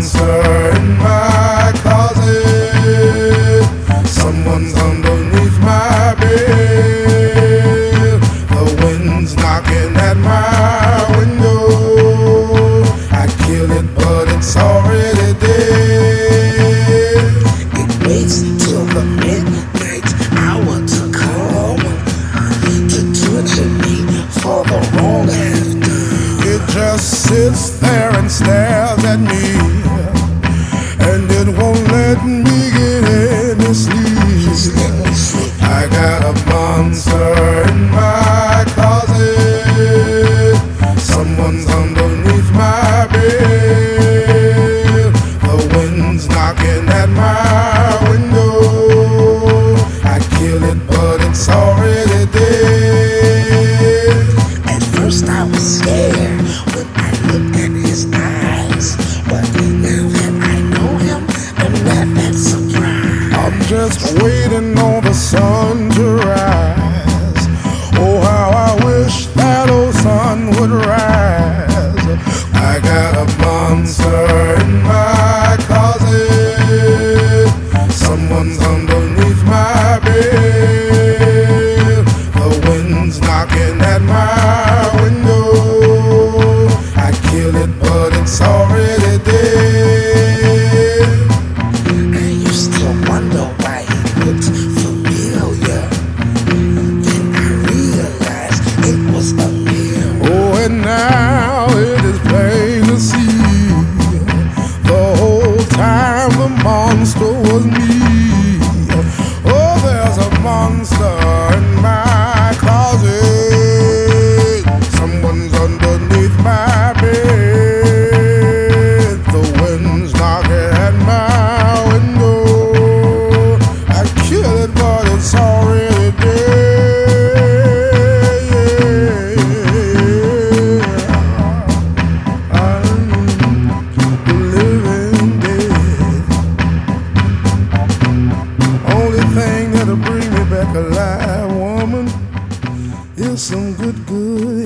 monster in my closet. Someone's underneath my bed. The wind's knocking at my window. I kill it, but it's already dead. It waits till the midnight hour to come to torture me for the wrong I've done. It just sits there and stares at me, and it won't let me get any sleep. I got a monster in my closet. Someone's underneath my bed. The wind's knocking at my window. I kill it, but it's already dead. At first I was scared when I looked at his eyes, but now that I know him, I'm not that surprised. I'm just waiting on the sun to rise. Oh, how I wish that old sun would rise. I got a monster in my closet. Someone's underneath my bed. The wind's knocking at my window. I kill it, but it's already dead. I used to wonder why he looked familiar. Then I realized it was a mirror. Oh, and now it is plain to see. The whole time the monster was me. Oh, there's a monster in my closet. Someone's underneath my bed. The wind's knocking at my window. I kill it, but it's already dead. I'm the living dead. Only thing that'll bring me back alive, woman, is some good